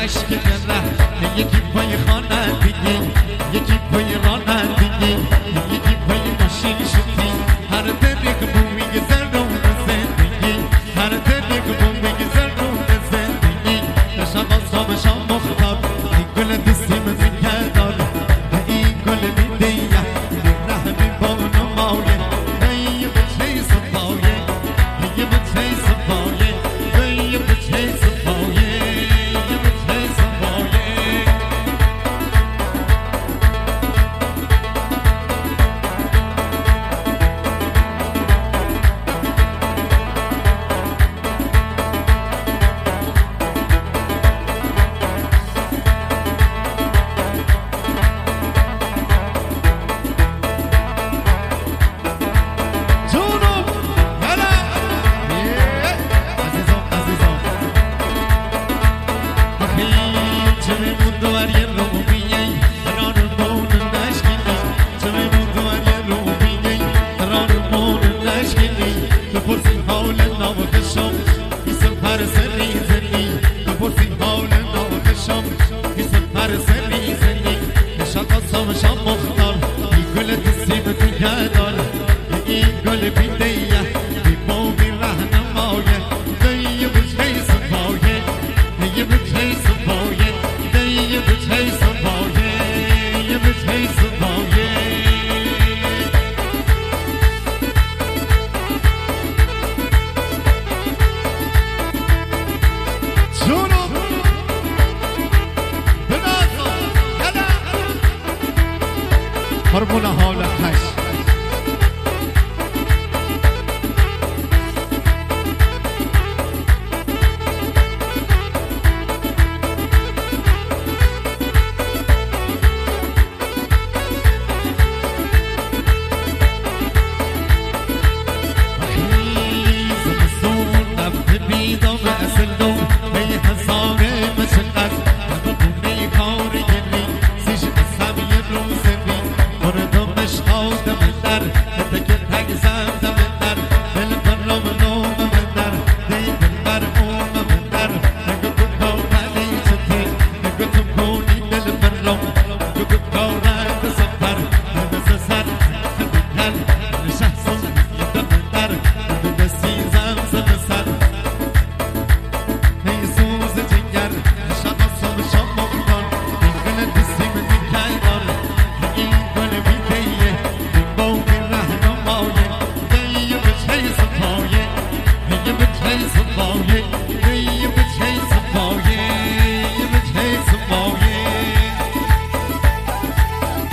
اشک دره یکی پای خوانندگی یکی پای رانندگی یکی پای ماشین شدی هر طریق بومی گذرون زندگی هر طریق بومی گذرون زندگی شب صبح شام مختار این گل دستی من کردار این گل میدیه رحمی با نمایه ای بچه صفایه ای بچه صفایه ای بچه صفایه ای بچه صفایه Harmona